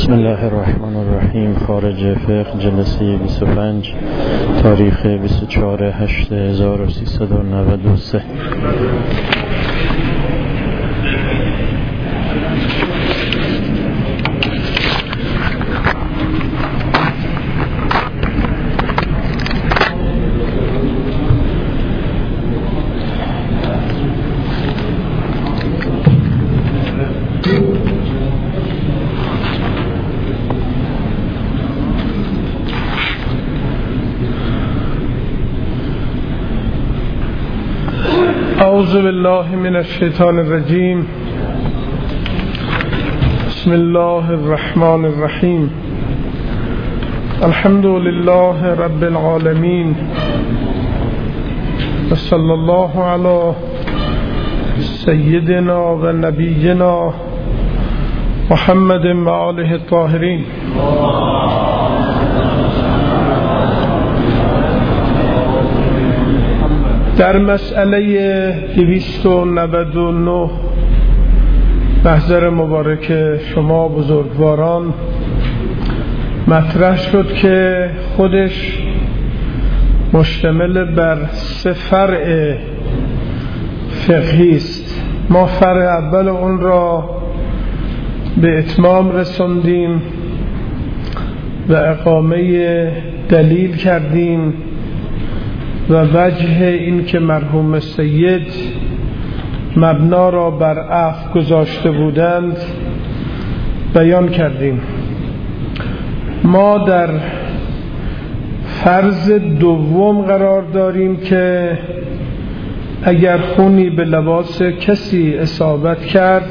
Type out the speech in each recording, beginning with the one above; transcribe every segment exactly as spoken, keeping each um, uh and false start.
بسم الله الرحمن الرحیم. خارج فقه جلسه بیست و پنج تاریخ بیست و چهار هشت هزار و سیصد و نود و سه. اعوذ بالله من الشیطان الرجیم. بسم الله الرحمن الرحیم. الحمد لله رب العالمین و صلی الله علی سیدنا و نبینا محمد و آله الطاهرین. در مسئله دویست و نود و نه محضر مبارک شما بزرگواران مطرح شد که خودش مشتمل بر سه فرع فقهی است. ما فرع اول اون را به اتمام رساندیم و اقامه دلیل کردیم و وجه این که مرحوم سید مبنا را بر عفو گذاشته بودند بیان کردیم. ما در فرض دوم قرار داریم که اگر خونی به لباس کسی اصابت کرد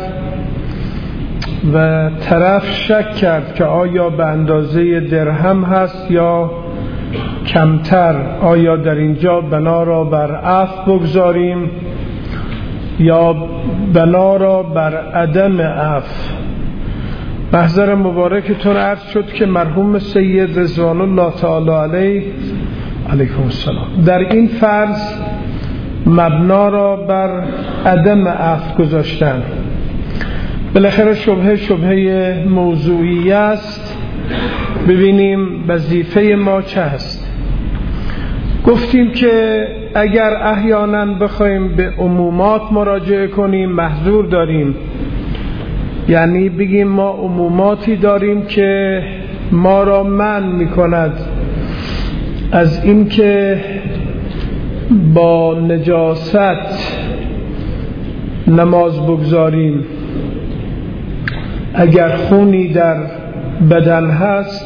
و طرف شک کرد که آیا به اندازه درهم هست یا کمتر، آیا در اینجا بنا را بر عفو بگذاریم یا بنا را بر عدم عفو؟ محضر مبارکتون عرض شد که مرحوم سید رضوان الله تعالی علیه علیکم السلام در این فرض مبنا را بر عدم عفو گذاشتن. بالاخره شبهه شبهه موضوعی است. ببینیم وظیفه ما چه است. گفتیم که اگر احیانا بخوایم به عمومات مراجعه کنیم محظور داریم، یعنی بگیم ما عموماتی داریم که ما را منع میکند از این که با نجاست نماز بگذاریم. اگر خونی در بدن هست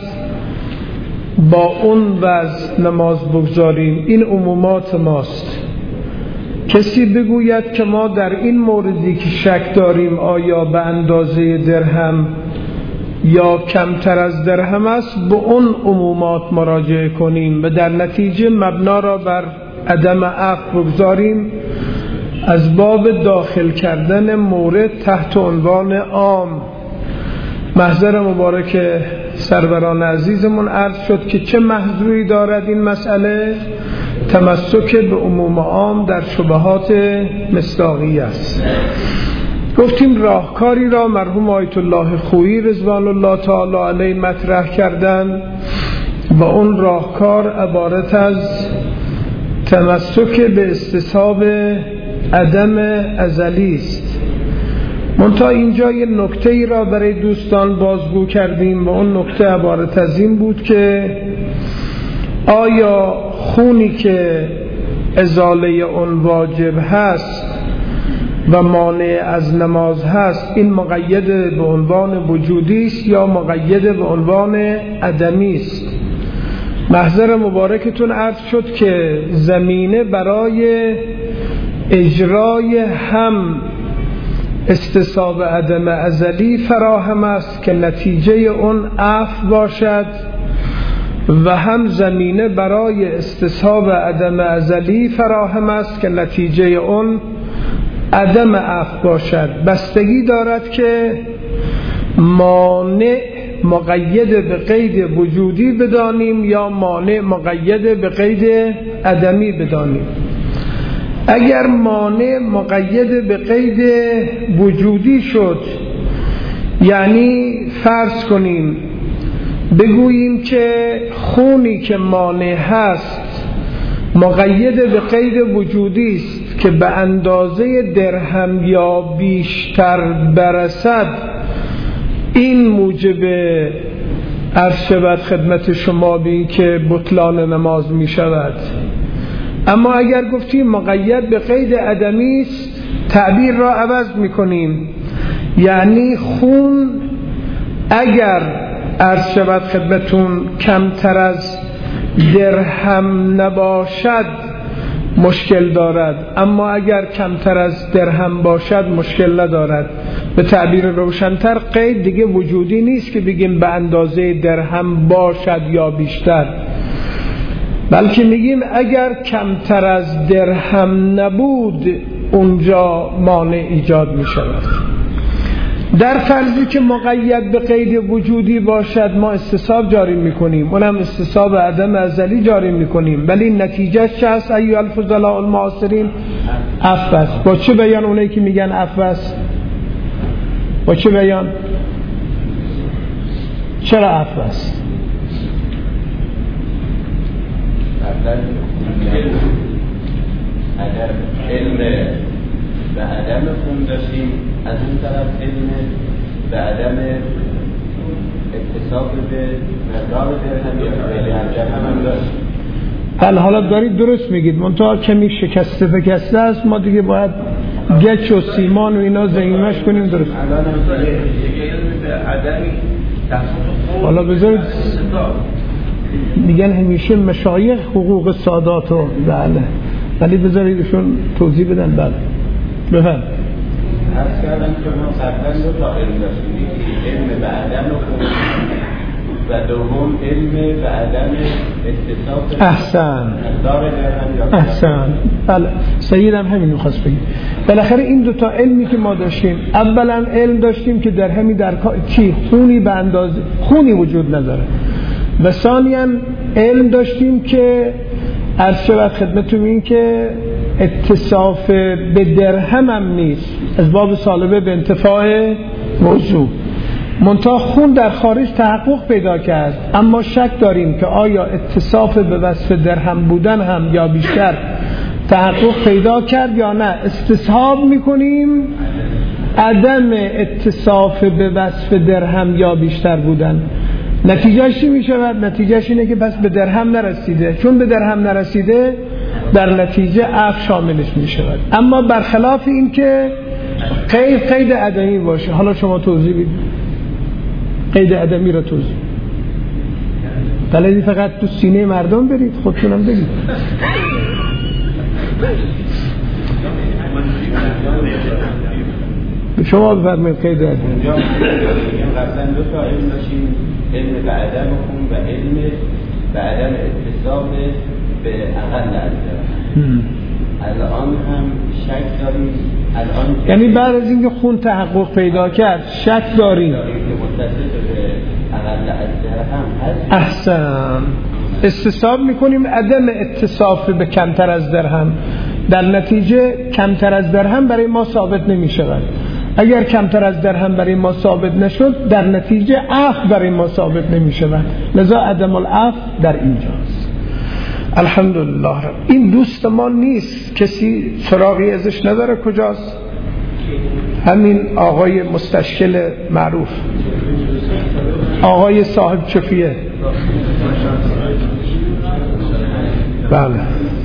با اون وضع نماز بگذاریم. این عمومات ماست. کسی بگوید که ما در این موردی که شک داریم آیا به اندازه درهم یا کمتر از درهم است، به اون عمومات مراجعه کنیم و در نتیجه مبنا را بر عدم عفو بگذاریم، از باب داخل کردن مورد تحت عنوان عام. محضر مبارک سروران عزیزمون عرض شد که چه محظوری دارد این مسئله؟ تمسک به عموم عام در شبهات مصداقی است. گفتیم راهکاری را مرحوم آیت الله خویی رضوان الله تعالی علیه مطرح کردند و اون راهکار عبارت از تمسک به استصحاب عدم ازلی است. منتها اینجا یه نکته ای را برای دوستان بازگو کردیم و اون نکته عبارت از این بود که آیا خونی که ازاله اون واجب هست و مانع از نماز هست، این مقید به عنوان وجودی است یا مقید به عنوان عدمی است؟ محضر مبارکتون عرض شد که زمینه برای اجرای هم استصحاب عدم ازلی فراهم است که نتیجه اون عفو باشد و هم زمینه برای استصحاب عدم ازلی فراهم است که نتیجه اون عدم عفو باشد. بستگی دارد که مانع مقید به قید وجودی بدانیم یا مانع مقید به قید عدمی بدانیم. اگر مانع مقید به قید وجودی شد یعنی فرض کنیم بگوییم که خونی که مانع هست مقید به قید وجودی است که به اندازه درهم یا بیشتر برسد، این موجب عرض شود خدمت شما بین که بطلان نماز می شود. اما اگر گفتیم مقید به قید عدمی است، تعبیر را عوض می کنیم، یعنی خون اگر عرض شود خدمتون کمتر از درهم نباشد مشکل دارد، اما اگر کمتر از درهم باشد مشکل ندارد. به تعبیر روشن‌تر قید دیگه وجودی نیست که بگیم به اندازه درهم باشد یا بیشتر، بلکه میگیم اگر کمتر از درهم نبود اونجا مانع ایجاد می شود. در فرضی که مقید به قید وجودی باشد ما استصحاب جاری میکنیم، اونم استصحاب عدم ازلی جاری میکنیم، ولی نتیجه چه هست ایها الفضلاء المعاصرین؟ عفو است. با چه بیان اونایی که میگن عفو است؟ با چه بیان؟ چرا عفو است؟ اگر علم به عدم خون داشتیم، از اون طرف علم به عدم اتصاب به مقدار درهم یا به درهم هم داشتیم. حالا حالا دارید درست میگید، منتها کمی شکسته فکسته است، ما دیگه باید گچ و سیمان و اینا زنگیمش کنیم. درست الان هم یه علم به عدمی حالا بذارید میگن همیشه مشایخ حقوق سادات و بله، ولی بذاریدشون توضیح بدن. بله بفهم. عرض کردم که ما قبلا دو تا علم داشتیم، علم به عدم خون و دوم علم به عدم اتصاب. احسن احسن بله سیدم همین رو خواست بگیم. بالاخره این دوتا علمی که ما داشتیم، اولا علم داشتیم که در همین در چی خونی به اندازه خونی وجود نداره، و ثانیاً علم داشتیم که عرض شود خدمتتون این که اتصاف به درهم هم نیست، از باب سالبه به انتفاع موضوع. منتها خون در خارج تحقق پیدا کرد، اما شک داریم که آیا اتصاف به وصف درهم بودن هم یا بیشتر تحقق پیدا کرد یا نه. استصحاب میکنیم عدم اتصاف به وصف درهم یا بیشتر بودن. نتیجهش چی میشود؟ نتیجهش اینه که پس به درهم نرسیده، چون به درهم نرسیده در نتیجه عفو شاملش میشود. اما برخلاف این که قید قید عدمی باشه. حالا شما توضیح بدید قید عدمی را توضیح. بلدی فقط تو سینه مردم برید، خودتونم بگید. شما بفرمایید قید عدمی. قبلا دو تا علم داشتیم، علم به عدم خون و علم به عدم اتصاب به اقل از درهم. الان هم شک داریم، الان یعنی بعد از اینکه خون تحقق پیدا کرد شک داریم که متصل به اقل از درهم هست. احسن. استصحاب میکنیم عدم اتصاف به کمتر از درهم، در نتیجه کمتر از درهم برای ما ثابت نمی شود. اگر کمتر از درهم برای ما ثابت نشد در نتیجه عفو برای ما ثابت نمی شود، لذا عدم العفو در اینجاست. الحمدلله. این دوست ما نیست، کسی سراغی ازش نداره. کجاست؟ همین آقای مستشکل معروف، آقای صاحب چفیه. بله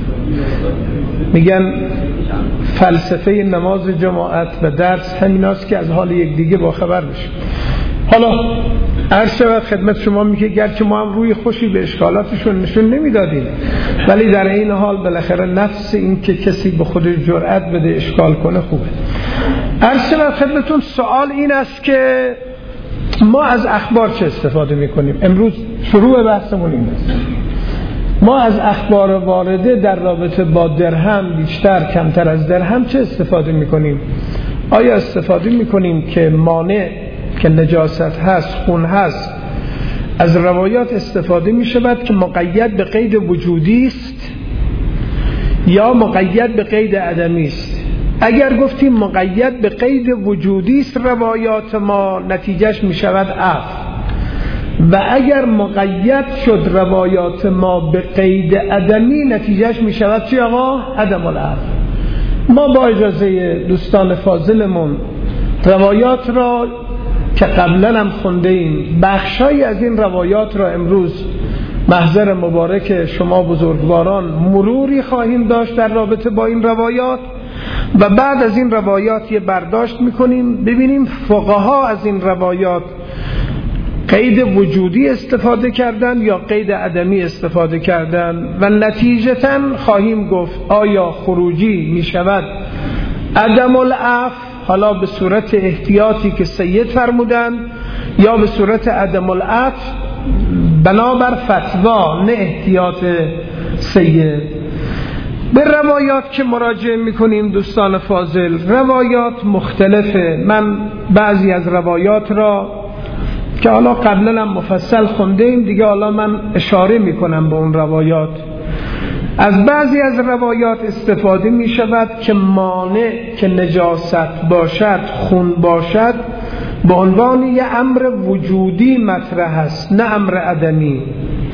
میگن فلسفه نماز جماعت و درس همیناست که از حال یک دیگه با خبر بشیم. حالا عرض شود خدمت شما میگه گرچه ما هم روی خوشی به اشکالاتشون نشون نمیدادیم، ولی در این حال بالاخره نفس این که کسی به خودش جرأت بده اشکال کنه خوبه. عرض شود خدمتون سوال این است که ما از اخبار چه استفاده میکنیم؟ امروز شروع بحثمون این است. ما از اخبار وارده در رابطه با درهم بیشتر کمتر از درهم چه استفاده میکنیم؟ آیا استفاده میکنیم که مانع که نجاست هست، خون هست، از روایات استفاده میشود که مقید به قید وجودی است یا مقید به قید عدمی است؟ اگر گفتیم مقید به قید وجودی است روایات ما، نتیجهش می شود عفو. و اگر مقید شد روایات ما به قید عدمی، نتیجهش می شود چی آقا؟ عدم العفو. ما با اجازه دوستان فاضلمون روایات را که قبلا هم خونده ایم، بخشایی از این روایات را امروز محضر مبارک شما بزرگواران مروری خواهیم داشت در رابطه با این روایات و بعد از این روایات یه برداشت میکنیم ببینیم فقها از این روایات قید وجودی استفاده کردن یا قید عدمی استفاده کردن و نتیجتاً خواهیم گفت آیا خروجی می شود عدم العفو، حالا به صورت احتیاطی که سید فرمودن، یا به صورت عدم العفو بنابر فتوا نه احتیاط سید. به روایات که مراجعه میکنیم دوستان فاضل، روایات مختلفه. من بعضی از روایات را که حالا قبلا هم مفصل خونده ایم دیگه، حالا من اشاره میکنم به اون روایات. از بعضی از روایات استفاده می شود که مانع که نجاست باشد، خون باشد، به عنوان یه امر وجودی مطرح است نه امر عدمی.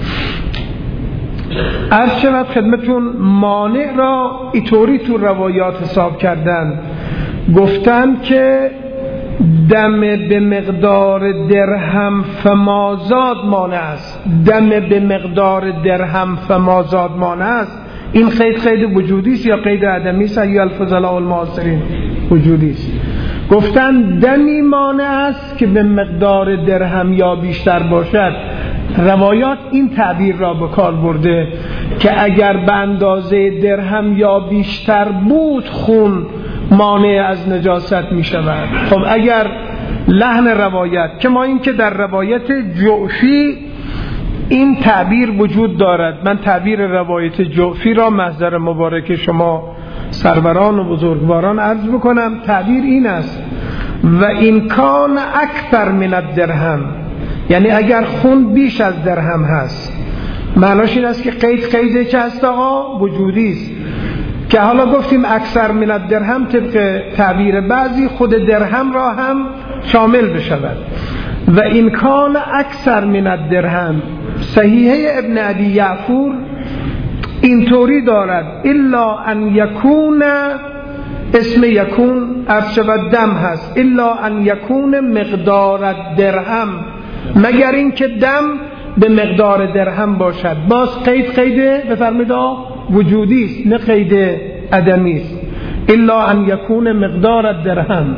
عرض شود خدمتون مانع را اینطوری تو روایات حساب کردن، گفتن که دم به مقدار درهم فمازاد مانع است. دم به مقدار درهم فمازاد مانع است. این قید قید وجودی است یا قید عدمی است؟ یا الفضلاء المعاصرین وجودی است. گفتن دمی مانع است که به مقدار درهم یا بیشتر باشد. روایات این تعبیر را به کار برده که اگر به اندازه درهم یا بیشتر بود خون مانع از نجاست می شود. خب اگر لحن روایت که ما این که در روایت جعفی این تعبیر وجود دارد، من تعبیر روایت جعفی را محضر مبارک شما سروران و بزرگواران عرض بکنم. تعبیر این است: و این کان اکثر من الدرهم، یعنی اگر خون بیش از درهم هست. معناش این است که قید قیده چه هست آقا؟ وجودی است. که حالا گفتیم اکثر من الدرهم طبق تعبیر بعضی خود درهم را هم شامل بشود. و این کان اکثر من الدرهم، صحیحه ابن ابی یعفور اینطوری دارد: الا ان یکون، اسم یکون ارشد دم هست، الا ان یکون مقدار درهم، مگر این که دم به مقدار درهم باشد. باز قید قیده بفرمید وجودی است نه قید عدمی است. الا ان یکون مقدار درهم.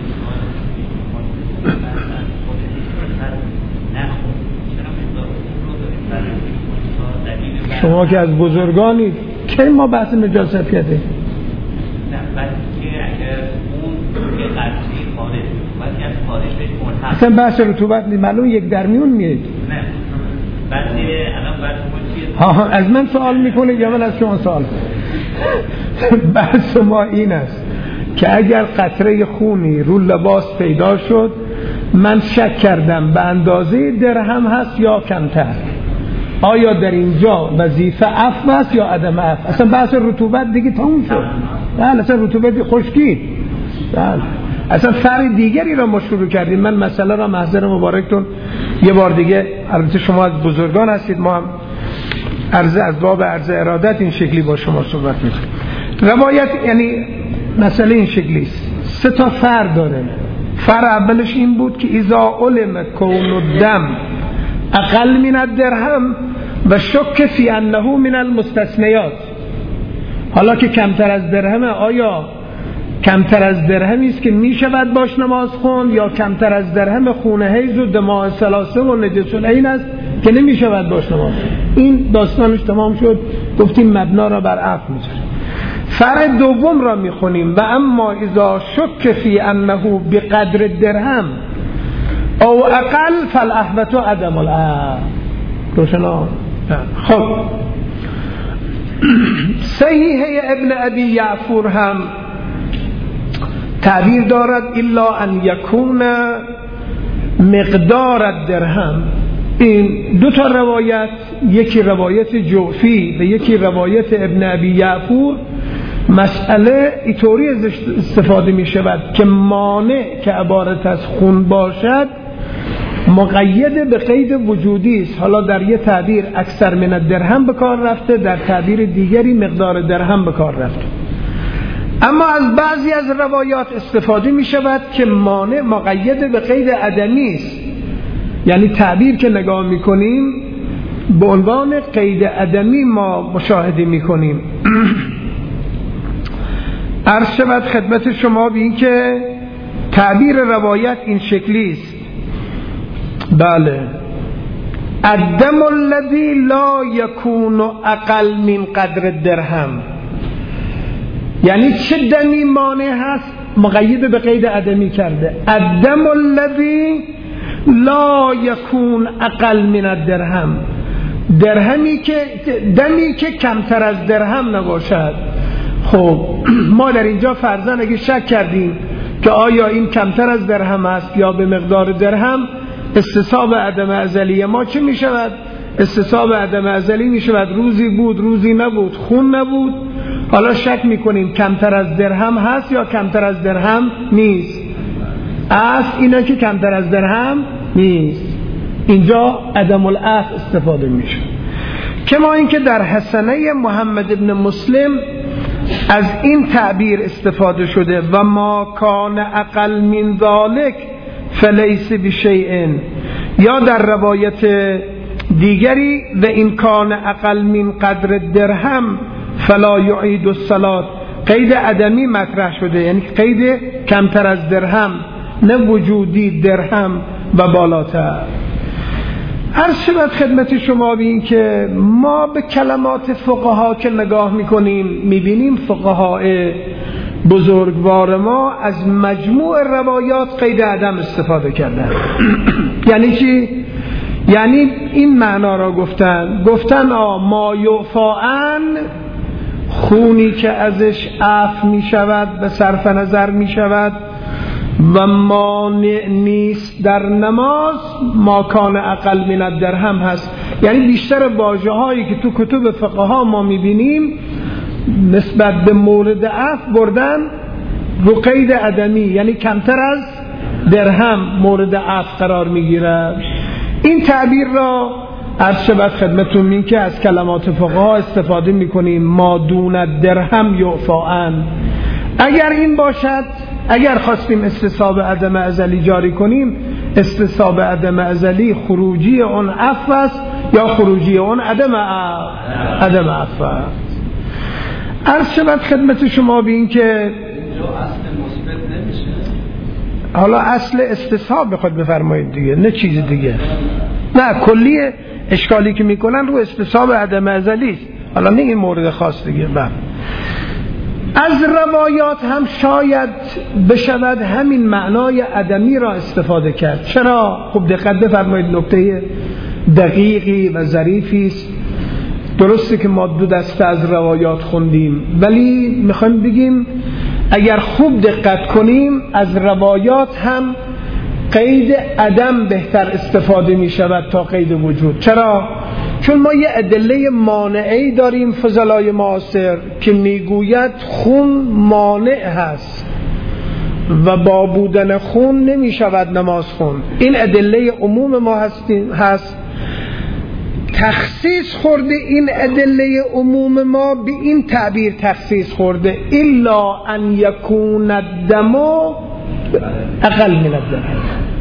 شما که از بزرگانی کی ما بحث نجاست کرده؟ نه بلکه اگر اون یه قطعی خارج وقتی از خارج بهش اصلا بحث رطوبت نیست، معلوم یک در میون میاد. نه بعضی الان بحث ها ها از من سوال میکنه یا من از شما سوال کنم؟ بحث ما این است که اگر قطره خونی رو لباس پیدا شد، من شک کردم به اندازه درهم هست یا کمتر، آیا در اینجا وظیفه عفو است یا عدم عفو؟ اصلا بحث رطوبت دیگه تموم شد. بله اصلا رطوبت خشکی، بله اصلا فرق دیگری را ما شروع کردیم. من مسئله را محضر مبارکتون یه بار دیگه، البته شما از بزرگان هستید، ما هم عرضه از باب عرضه ارادت این شکلی با شما صحبت میکنیم. روایت یعنی مسئله این شکلی است، سه تا فرق داره. فرق اولش این بود که اذا علم کون الدم اقل من الدرهم و شک فی انه من المستثنیات. حالا که کمتر از درهم، آیا کمتر از درهمی است که می شود باش نماز خون، یا کمتر از درهم خون حیض و دماء ثلاثه و نجس العین است که نمی شود باش نماز؟ این داستانش تمام شد، گفتیم مبنا را بر عفو میذاریم. فرع دوم را میخونیم: و اما اذا شک فی انه بقدر درهم او اقل فالاحوط عدم العفو. روشنا؟ خب صحیحه ابن ابی یعفور هم تعبیر دارد الا ان یکون مقدار الدرهم. این دو تا روایت، یکی روایت جعفی و یکی روایت ابن ابی یعفور، مسئله اینطوری استفاده می شود که مانع که عبارت از خون باشد مقید به قید وجودی است. حالا در یه تعبیر اکثر من درهم به کار رفته، در تعبیر دیگری مقدار درهم به کار رفته. اما از بعضی از روایات استفاده می شود که مانع مقید به قید عدمی است، یعنی تعبیر که نگاه می کنیم به عنوان قید عدمی ما مشاهده می کنیم. عرض شود خدمت شما به این که تعبیر روایت این شکلی است. بله، الدم الذی لا یکون اقل من قدر درهم، یعنی چه دمی مانع هست مقید به قید عدمی کرده. الدم الذی لا یکون اقل من الدرهم، درهمی که دمی که کمتر از درهم نباشد. خب ما در اینجا فرضاً اگه شک کردیم که آیا این کمتر از درهم است یا به مقدار درهم، استصحاب عدم ازلی ما چه می شود؟ استصحاب عدم ازلی می شود روزی بود روزی نبود، خون نبود. حالا شک می کنیم کمتر از درهم هست یا کمتر از درهم نیست. اصل اینه که کمتر از درهم نیست. اینجا عدم الاصل استفاده می شود. کما اینکه در حسنه محمد ابن مسلم از این تعبیر استفاده شده و ما کان اقل من ذالک فلیس بشیء، یا در روایت دیگری و این کان اقل من قدر درهم فلا یعید الصلاة، قید عدمی مطرح شده، یعنی قید کمتر از درهم، نه وجودی درهم و بالاتر. عرض شود خدمت شما بین که ما به کلمات فقها که نگاه میکنیم میبینیم فقهای بزرگوار ما از مجموع روایات قید عدم استفاده کردن. یعنی چی؟ یعنی این معنا را گفتن گفتن آ ما یعفان، خونی که ازش عفو می شود به صرف نظر می شود و مانع نیست در نماز، ما کان اقل من الدرهم هست. یعنی بیشتر واژه هایی که تو کتب فقه ها ما می بینیم نسبت به مورد عفو بردن رو قید عدمی، یعنی کمتر از درهم مورد عفو قرار می گیرد. این تعبیر را عرض شود خدمتون این که از کلمات فقه ها استفاده می کنیم، ما دون درهم یعفان. اگر این باشد، اگر خواستیم استصحاب عدم ازلی جاری کنیم، استصحاب عدم ازلی خروجی اون عفو است یا خروجی اون عدم عدم عفو است. عرض شود خدمت شما به این که اصل مثبت نمیشه. حالا اصل استصحاب بخواد بفرمایید دیگه، نه چیز دیگه. نه، کلی اشکالی که میکنن رو استصحاب عدم ازلی است، حالا نه این مورد خاص دیگه. بله، از روایات هم شاید بشود همین معنای عدمی را استفاده کرد. چرا؟ خب دقت بفرمایید، نکته دقیقی و ظریفی است. درسته که ما دو دسته از روایات خوندیم، ولی میخوایم بگیم اگر خوب دقت کنیم از روایات هم قید عدم بهتر استفاده می شود تا قید وجود. چرا؟ چون ما یه ادله مانعی داریم فضلای معاصر که میگوید خون مانع هست و با بودن خون نمی شود نماز خوند. این ادله عموم ما هست. تخصیص خورده این ادله عموم ما به این تعبیر تخصیص خورده، الا ان یکون الدم اقل من الدرهم.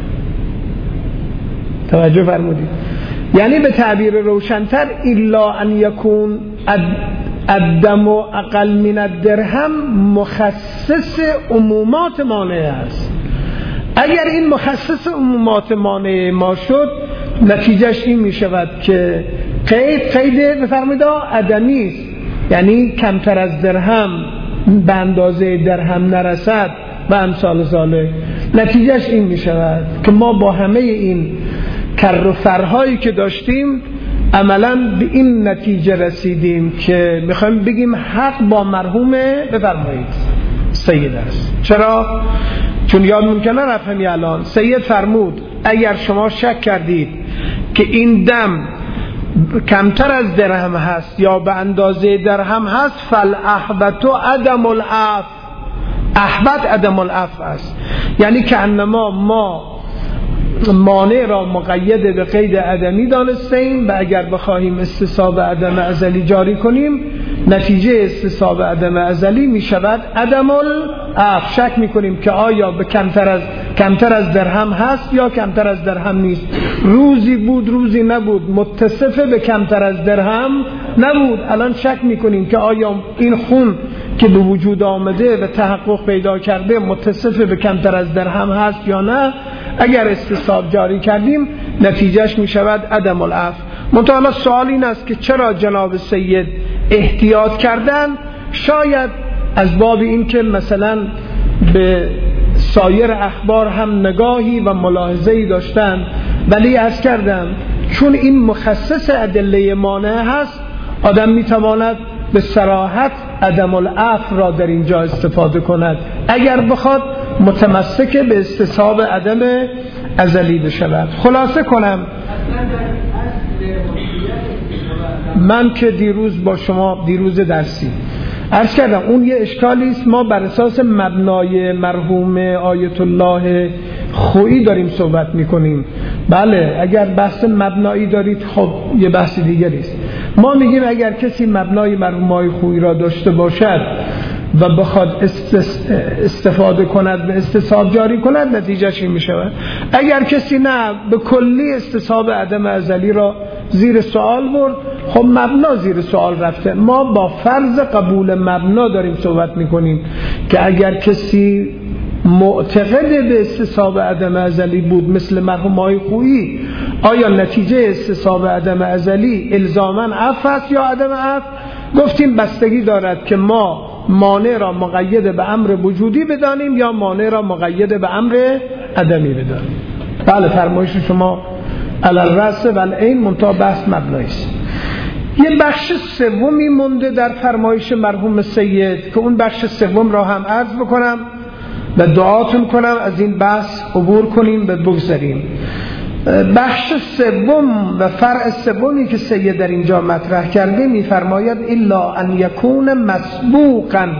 توجه فرمودید؟ یعنی به تعبیر روشن‌تر الا ان یکون الدم اقل من الدرهم مخصص عمومات مانع است. اگر این مخصص عمومات مانع ما شد، نتیجهش این می شود که قید قید بفرمایید عدمی است، یعنی کمتر از درهم به اندازه درهم نرسد و امثال ذالک. نتیجهش این می شود که ما با همه این کر و فرهایی که داشتیم عملاً به این نتیجه رسیدیم که میخوایم بگیم حق با مرحوم بفرمایید سید است. چرا؟ چون یاد ممکنه رفهمی الان سید فرمود اگر شما شک کردید که این دم کمتر از درهم هست یا به اندازه درهم هست، فالاحبط عدم العفو، احبط عدم العفو است. یعنی که انما ما مانع را مقید به قید عدمی دانستیم و اگر بخواهیم استصحاب عدم ازلی جاری کنیم، نتیجه استصحاب عدم ازلی می شود عدم العفو. شک می کنیم که آیا به کمتر از کمتر از درهم هست یا کمتر از درهم نیست. روزی بود روزی نبود، متصف به کمتر از درهم نبود. الان شک می کنیم که آیا این خون که به وجود آمده و تحقق پیدا کرده متصف به کمتر از درهم هست یا نه. اگر استصحاب جاری کردیم نتیجهش می شود عدم العفو. منتها سوال این است که چرا جناب سید احتیاط کردن؟ شاید از باب این که مثلا به سایر اخبار هم نگاهی و ملاحظه‌ای داشتن، ولی عرض کردم چون این مخصص ادله مانع هست، آدم میتواند به صراحت عدم العفو را در اینجا استفاده کند اگر بخواد متمسک به استصحاب عدم ازلی بشود. خلاصه کنم، من که دیروز با شما دیروز درسی عرض کردم اون یه اشکالی است، ما بر اساس مبنای مرحوم آیت الله خویی داریم صحبت میکنیم. بله اگر بحث مبنایی دارید خب یه بحث دیگری است. ما میگیم اگر کسی مبنای مرحوم آیت خویی را داشته باشد و بخواد استفاده کند و استصحاب جاری کند، نتیجهش این میشود. اگر کسی نه به کلی استصحاب عدم ازلی را زیر سوال برد، خب مبنا زیر سوال رفته. ما با فرض قبول مبنا داریم صحبت میکنیم که اگر کسی معتقد به استصحاب عدم ازلی بود مثل مرحوم آقای خویی، آیا نتیجه استصحاب عدم ازلی الزاماً عفو است یا عدم عفو؟ گفتیم بستگی دارد که ما مانع را مقید به امر وجودی بدانیم یا مانع را مقید به امر عدمی بدانیم. بله فرمایش شما علی الرأس و العین، منتها بحث مبنایی است. یه بخش سومی مونده در فرمایش مرحوم سید که اون بخش سوم را هم عرض بکنم و دعاتون کنم از این بحث عبور کنیم و بگذاریم. بخش سوم و فرع سومی که سید در اینجا مطرح کرده میفرماید الا ان یکون مسبوقا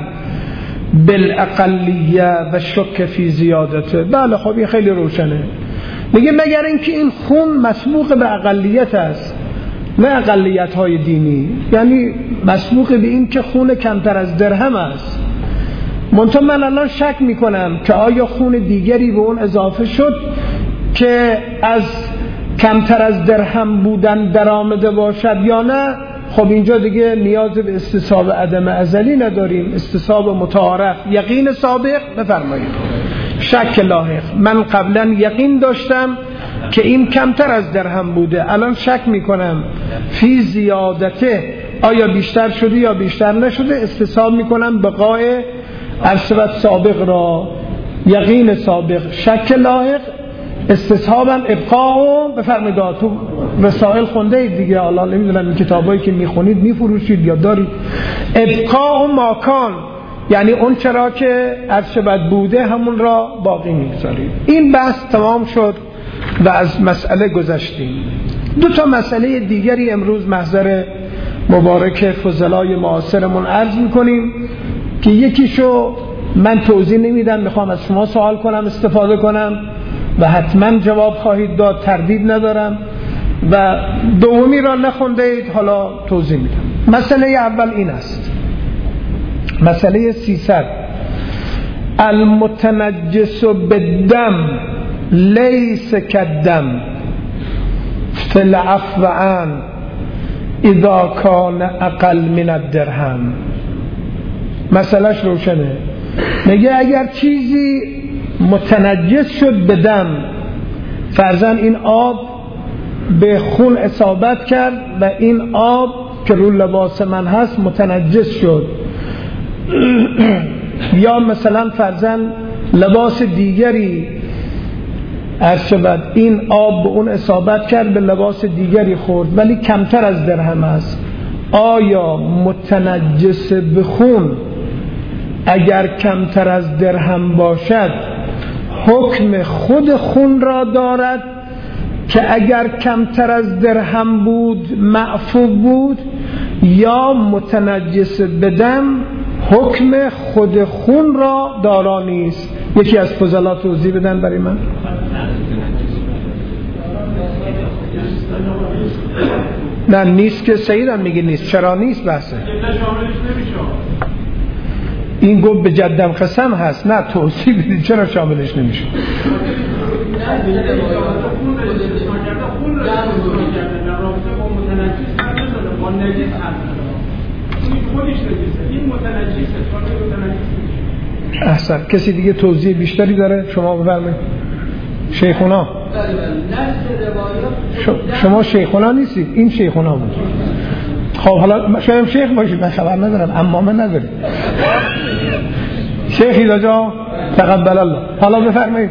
بالاقلیه و شک فی زیادته. بله خب این خیلی روشنه. میگه مگر اینکه این خون مسبوق به اقلیت است، نه اقلیت های دینی، یعنی مسبوق به این که خون کمتر از درهم است. منتها من الان شک میکنم که آیا خون دیگری به اون اضافه شد که از کمتر از درهم بودن در آمده باشد یا نه. خب اینجا دیگه نیاز به استصحاب عدم ازلی نداریم، استصحاب متعارف یقین سابق. بفرمایید شک لاحق. من قبلا یقین داشتم که این کمتر از درهم بوده، الان شک میکنم فی زیادته آیا بیشتر شده یا بیشتر نشده. استصحاب میکنم بقای ارشبت سابق را، یقین سابق. شک لاحق استصحابم ابقاء. بفرمایید تو رسائل خونده اید دیگه، حالا نمیدونم این کتابایی که میخونید میفروشید یا دارید. ابقاء ماکان یعنی اون چرا که ارشبت بوده همون را باقی میگذارید. این بحث تمام شد و از مسئله گذشتیم. دو تا مسئله دیگری امروز محضر مبارک فضلای معاصرمون عرض میکنیم که یکیشو من توضیح نمیدم، میخوام از شما سوال کنم استفاده کنم و حتما جواب خواهید داد، تردید ندارم. و دومی را نخونده اید، حالا توضیح میدم. مسئله اول این است، مسئله سیصد: المتنجس بالدم لیس کالدم فی العفو عن اذا کان اقل من الدرهم. مسئلهش روشنه. میگه اگر چیزی متنجس شد به دم، فرضاً این آب به خون اصابت کرد و این آب که رو لباس من هست متنجس شد، یا مثلا فرضاً لباس دیگری ارشبت این آب به اون اصابت کرد به لباس دیگری خورد ولی کمتر از درهم است، آیا متنجس به خون اگر کمتر از درهم باشد حکم خود خون را دارد که اگر کمتر از درهم بود معفو بود، یا متنجس بدم حکم خود خون را دارا نیست. یکی از فضلا توضیح بدن برای من. نه نیست که سیدم میگه نیست. چرا نیست؟ بحثه این گفت به جدم قسم هست. نه توضیح بدید چرا شاملش نمیشه. احسن. کسی دیگه توضیح بیشتری داره؟ شما بفرمایید. شیخونا شما شیخونا نیستید، این شیخونا بود. خب حالا شاید شیخ باشید، من خبر ندارم، اما من نداریم. شیخی داجا تقبل الله. حالا بفرمایید.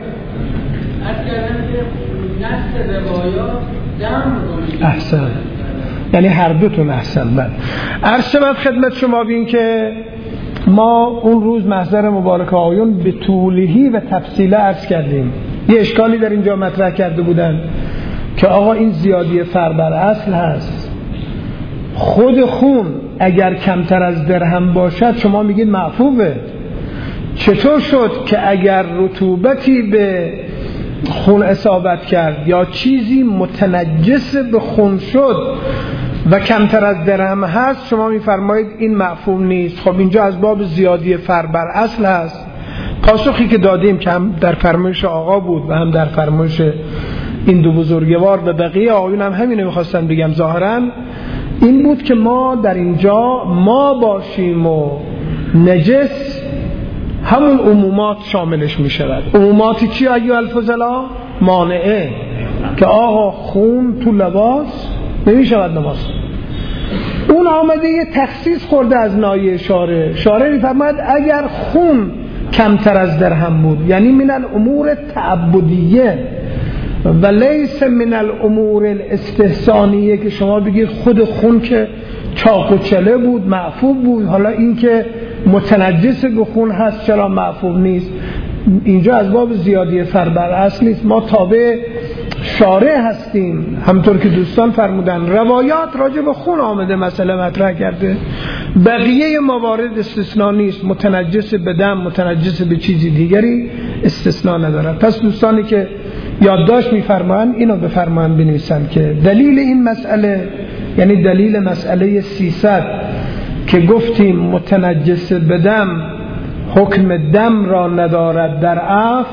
احسن. یعنی هر دوتون احسن. من عرض شود خدمت شما بین که ما اون روز محضر مبارک آیون به طولهی و تفصیله عرض کردیم. یه اشکالی در اینجا مطرح کرده بودن که آقا این زیادی فر بر اصل هست. خود خون اگر کمتر از درهم باشد شما میگید معفوه. چطور شد که اگر رطوبتی به خون اصابت کرد یا چیزی متنجس به خون شد و کمتر از درهم هست شما میفرمایید این معفو نیست؟ خب اینجا از باب زیادی فر بر اصل هست. پاسخی که دادیم که هم در فرمایش آقا بود و هم در فرمایش این دو بزرگوار و بقیه آقایون هم همینه میخواستن بگم ظاهرا، این بود که ما در اینجا ما باشیم و نجس همون عمومات شاملش می شود. عموماتی چی ایها الفضلا؟ مانعه که آقا خون تو لباس نمی شود نماز. اون آمده یه تخصیص خورده از نایه شارع. شارع می فرماید اگر خون کمتر از درهم بود، یعنی من الامور تعبدیه و لیس من الامور الاستحسانیه که شما بگید خود خون که چاق و چله بود معفو بود، حالا این که متنجس به خون هست چرا معفو نیست؟ اینجا از باب زیادی فر بر اصل نیست. ما تابع شارع هستیم. همطور که دوستان فرمودن روایات راجع به خون آمده مسئله مطرح کرده، بقیه موارد استثناء نیست. متنجس به دم، متنجس به چیزی دیگری استثناء ندارد. پس دوستانی که یادداشت می‌فرمایند اینو بفرمایند بنویسن که دلیل این مسئله، یعنی دلیل مسئله سیصد که گفتیم متنجس به دم حکم دم را ندارد در عفو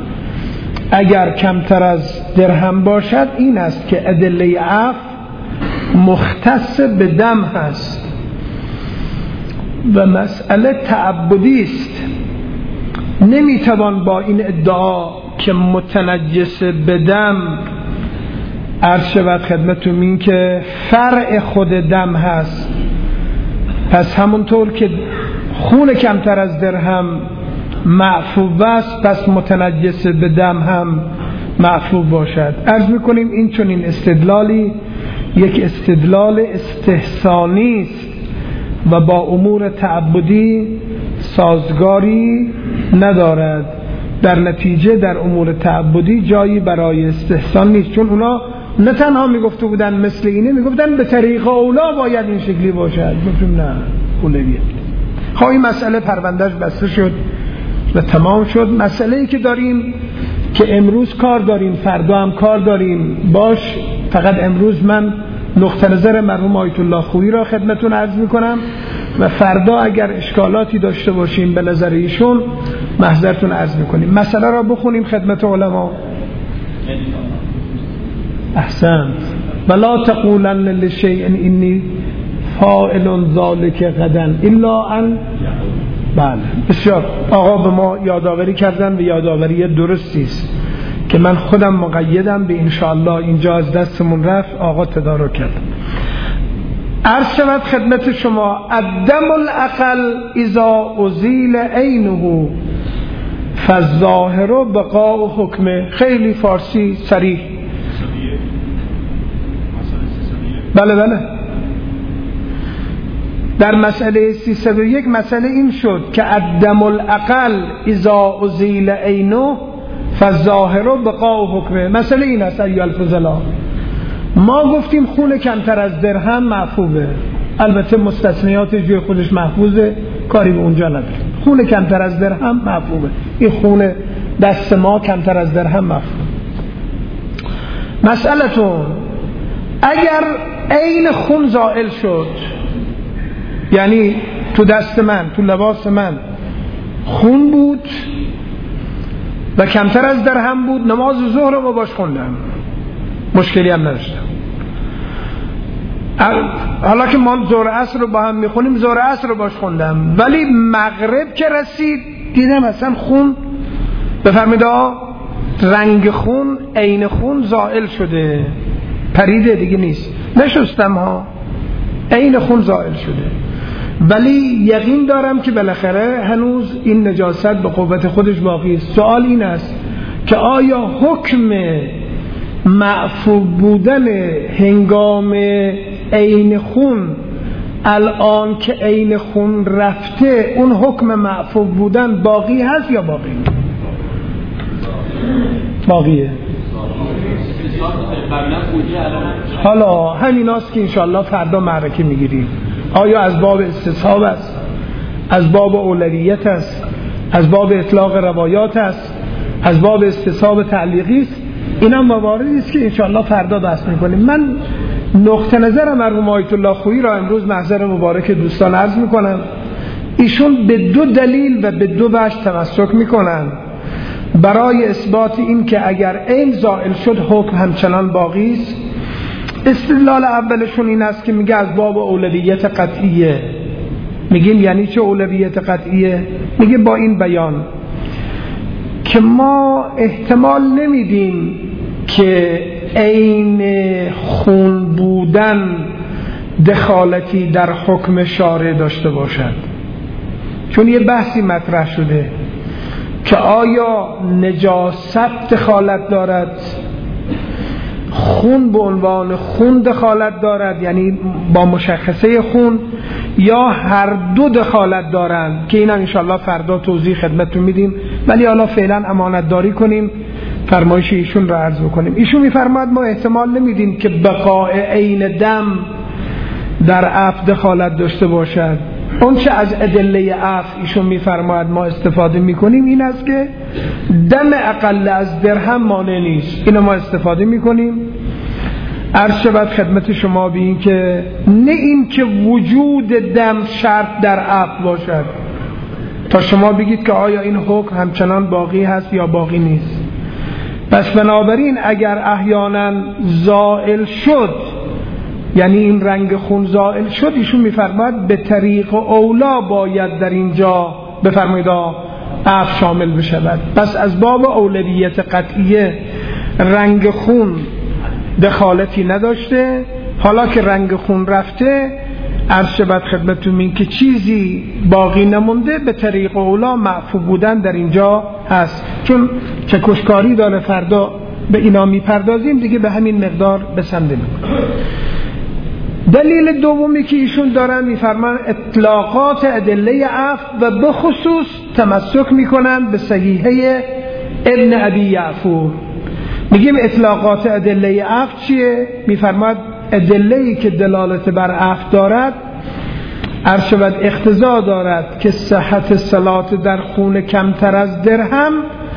اگر کمتر از درهم باشد، این است که ادله عفو مختص به دم هست و مسئله تعبدی است. نمیتوان با این ادعا که متنجس به دم عرض شود خدمتتون این که فرع خود دم هست، پس همونطور که خون کمتر از درهم معفو است پس متنجس به دم هم معفو باشد. عرض میکنیم این چون این استدلالی یک استدلال استحسانی است و با امور تعبدی سازگاری ندارد. در نتیجه در امور تعبدی جایی برای استحسان نیست، چون اونا نه تنها میگفته بودن مثل اینه، میگفتن به طریق اولا باید این شکلی باشد. گفتم نه اولویت. خب این مسئله پروندهش بسته شد و تمام شد. مسئله ای که داریم که امروز کار داریم فردا هم کار داریم باش، فقط امروز من نقطه نظر مرحوم آیت الله خویی را خدمتون عرض میکنم و فردا اگر اشکالاتی داشته باشیم به نظر ایشون محضرتون عرض میکنیم. مسئله را بخونیم خدمت علما. احسنت. ولا تقولن لشیء انی فاعل ذلک غدا الا ان. بله بسیار. آقا به ما یادآوری کردن و یادآوری درستی است که من خودم مقیدم به انشاءالله اینجا از دستمون رفت، آقا تدارک کرد. عرض شود خدمت شما الدم الاقل اذا ازیل عینه فالظاهر بقاء حکمه. خیلی فارسی صریح. بله بله. در مسئله سیصد و یک مسئله این شد که الدم الاقل اذا ازیل عینه فالظاهر بقاء حکمه. مسئله این است ایها الفضلا، ما گفتیم خون کمتر از درهم معفوه، البته مستثنیات جای خودش محفوظه، کاری به اونجا نداره. خون کمتر از درهم معفوه، این خون دست ما کمتر از درهم معفوه. مسئلتون اگر عین خون زائل شد، یعنی تو دست من، تو لباس من خون بود و کمتر از درهم بود، نماز ظهر رو باش خوندم، مشکلی هم نداشتم. حالا که ما ظهر عصر رو با هم میخونیم، ظهر عصر رو باش خوندم، ولی مغرب که رسید دیدم اصلا خون، بفرمایید رنگ خون عین خون زائل شده، پریده دیگه نیست، نشستم ها، عین خون زائل شده، ولی یقین دارم که بالاخره هنوز این نجاست به قوت خودش باقی است. سوال این است که آیا حکم معفو بودن هنگام عین خون الان که عین خون رفته، اون حکم معفو بودن باقی هست یا باقی نیست؟ باقیه. حالا همین است که انشاءالله فردا معرکه میگیریم. آیا از باب استصحاب است، از باب اولویت است، از باب اطلاق روایات است، از باب استصحاب تعلیقی است؟ اینا مواردی است که انشاءالله فردا بحث میکنیم. من نقطه نظر مرحوم آیت الله خویی را امروز محضر مبارک دوستان عرض میکنم. ایشون به دو دلیل و به دو وجه تمسک میکنن برای اثبات این که اگر عین زائل شد حکم همچنان باقی است. استدلال اولشون این است که میگه از باب اولویت قطعیه. میگیم یعنی چه اولویت قطعیه؟ میگه با این بیان که ما احتمال نمیدیم که عین خون بودن دخالتی در حکم شارع داشته باشد، چون یه بحثی مطرح شده که آیا نجاست دخالت دارد، خون به عنوان خون دخالت دارد یعنی با مشخصه خون، یا هر دو دخالت دارند که اینا انشاءالله فردا توضیح خدمتتون میدیم، ولی حالا فعلا امانت داری کنیم، فرمایش ایشون را عرض بکنیم. ایشون میفرماید ما احتمال نمیدیم که بقاء عین دم در عفو دخالت داشته باشد. اون چه از ادله عفو ایشون میفرماید ما استفاده میکنیم این است که دم اقل از درهم مانع نیست، اینو ما استفاده میکنیم. عرض شود خدمت شما به این که نه این که وجود دم شرط در عفو باشد تا شما بگید که آیا این حکم همچنان باقی هست یا باقی نیست. پس بنابراین اگر احیانا زائل شد، یعنی این رنگ خون زائل شد، ایشون میفرماید به طریق اولا باید در اینجا بفرمایید عفو شامل بشود. پس از باب اولویت قطعیه رنگ خون دخالتی نداشته، حالا که رنگ خون رفته عرض شود خدمتتون این که چیزی باقی نمونده، به طریق اولا معفو بودن در اینجا هست. چون چکشکاری داره فردا به اینا میپردازیم دیگه، به همین مقدار بسنده میکنم. دلیل دومی که ایشون دارن میفرمان اطلاقات ادله عفو و بخصوص تمسک میکنن به صحیحه ابن ابی یعفور. میگیم اطلاقات ادله عفو چیه؟ میفرماد ادله‌ای که دلالت بر عفو دارد عرض شود اقتضا دارد که صحت صلات در خون کمتر از درهم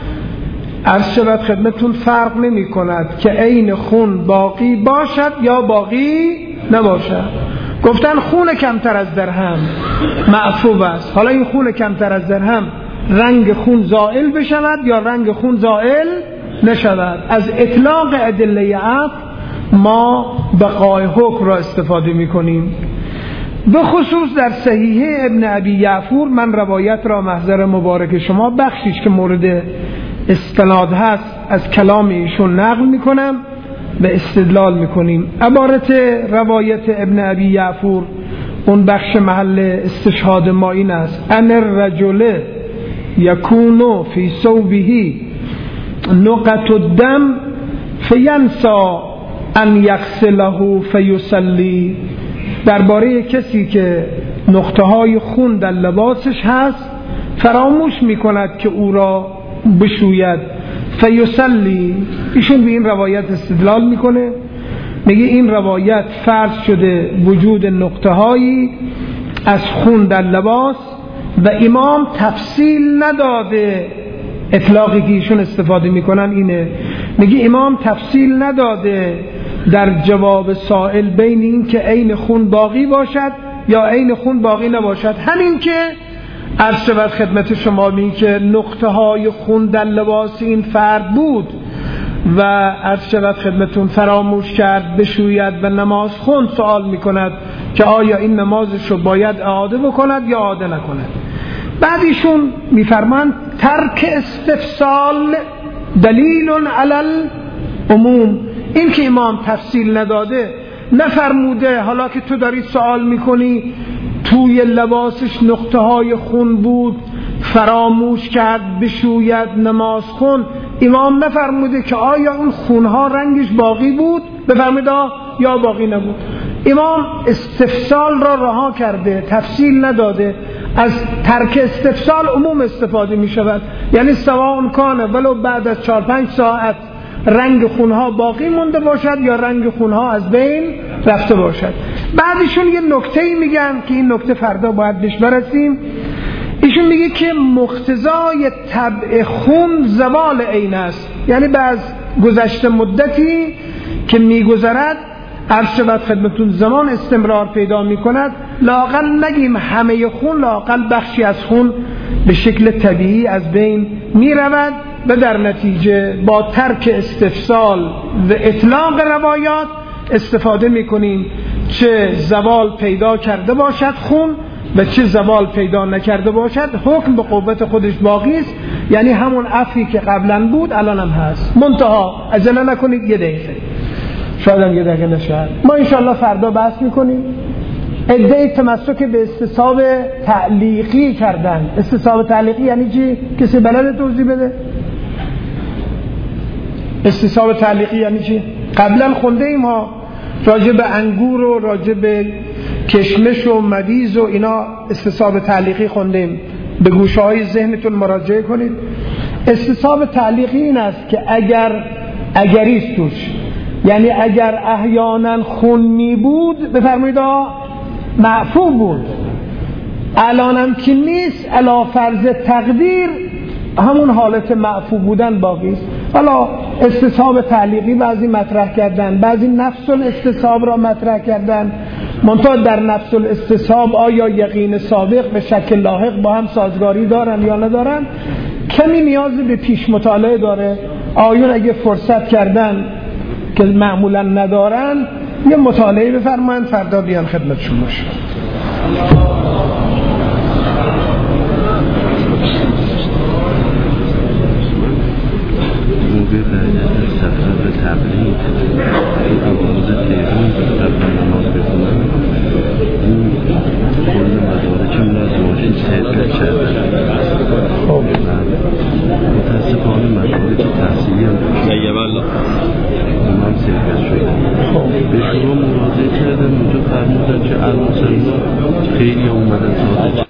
عرض شود خدمتون فرق نمی کند که عین خون باقی باشد یا باقی نباشد. گفتن خون کمتر از درهم معفو است، حالا این خون کمتر از درهم رنگ خون زائل بشود یا رنگ خون زائل نشود. از اطلاق ادله عفو ما بقای حکم را استفاده می کنیم. به خصوص در صحیحه ابن ابی یعفور من روایت را محضر مبارک شما بخشیش که مورد استناد هست از کلام ایشون نقل می کنم و استدلال می کنیم. عبارت روایت ابن ابی یعفور اون بخش محل استشهاد ما این است: ان الرجل یکونو فی ثوبه نقط الدم فینسا ان یغسله فیصلی. درباره کسی که نقطه های خون در لباسش هست فراموش می کند که او را بشوید، فیصلی. ایشون به این روایت استدلال میکنه، میگه این روایت فرض شده وجود نقطه هایی از خون در لباس و امام تفصیل نداده. اطلاقی که ایشون استفاده میکنن اینه، میگه امام تفصیل نداده در جواب سائل بین این که عین خون باقی باشد یا عین خون باقی نباشد. همین که عرض شود خدمت شما می که نقطه های خون در لباس این فرد بود و عرض شود خدمتون فراموش کرد بشوید و نماز خوند، سوال میکند که آیا این نمازش رو باید اعاده بکند یا اعاده نکند. بعد ایشون میفرماند ترک استفسال دلیل علی العموم. این که امام تفصیل نداده، نفرموده حالا که تو داری سوال میکنی توی لباسش نقطه های خون بود فراموش کرد بشوید نماز خون، امام نفرموده که آیا اون خونها رنگش باقی بود بفرمید یا باقی نبود. امام استفسال را رها کرده، تفصیل نداده. از ترک استفسال عموم استفاده می شود، یعنی سواء کانه ولو بعد از چهار پنج ساعت رنگ خونها باقی مونده باشد یا رنگ خونها از بین رفته باشد. بعدشون یه نکته‌ای میگن که این نکته فردا باید بهش برسیم. ایشون میگه که مقتضای طبع خون زوال عین است، یعنی بعد گذشته مدتی که میگذرد عرض شود خدمتون زمان استمرار پیدا میکند، لااقل نگیم همه خون، لااقل بخشی از خون به شکل طبیعی از بین میرود و در نتیجه با ترک استفسال و اطلاق روایات استفاده میکنیم چه زوال پیدا کرده باشد خون و چه زوال پیدا نکرده باشد، حکم به قوت خودش باقی است، یعنی همون عفوی که قبلا بود الان هم هست. منتها عجله نکنید، یه دقیقه شاید هم یه دقیقه نشد. ما انشاءالله فردا بحث میکنیم. ادعای تمسک به استصحاب تعلیقی کردن. استصحاب تعلیقی یعنی چی؟ کسی بلد توضیح بده؟ استصحاب تعلیقی یعنی چی؟ قبلا خونده ایم ها، راجع به انگور و راجع به کشمش و مدیز و اینا استصحاب تعلیقی خوندیم، به گوشه های ذهنتون مراجعه کنید. استصحاب تعلیقی این است که اگر اگریست توش، یعنی اگر احیانا خون می بود بفرمایید معفو بود، الانم که نیست علی فرض تقدیر همون حالت معفو بودن باقی است. حالا استصحاب تعلیقی بعضی مطرح کردن، بعضی نفس الاستصحاب را مطرح کردن. منتها در نفس الاستصحاب آیا یقین سابق به شک لاحق با هم سازگاری دارن یا ندارن؟ کمی نیاز به پیش مطالعه داره. آیون اگه فرصت کردن که معمولا ندارن یه مطالعه بفرمایید، فردا بیان خدمت شما شد. موقع برگشت سفر به تبلیغ این آواز تهران رفتن نماز بخونن، اون کل مدارکم را از ماشین سرقت کردن. متاسفانه مدارک تحصیلی هم داشت، اون هم سرقت شدن. به شما مراجعه کردن، اونجا فرمودن که المسلمان خیلی اومدن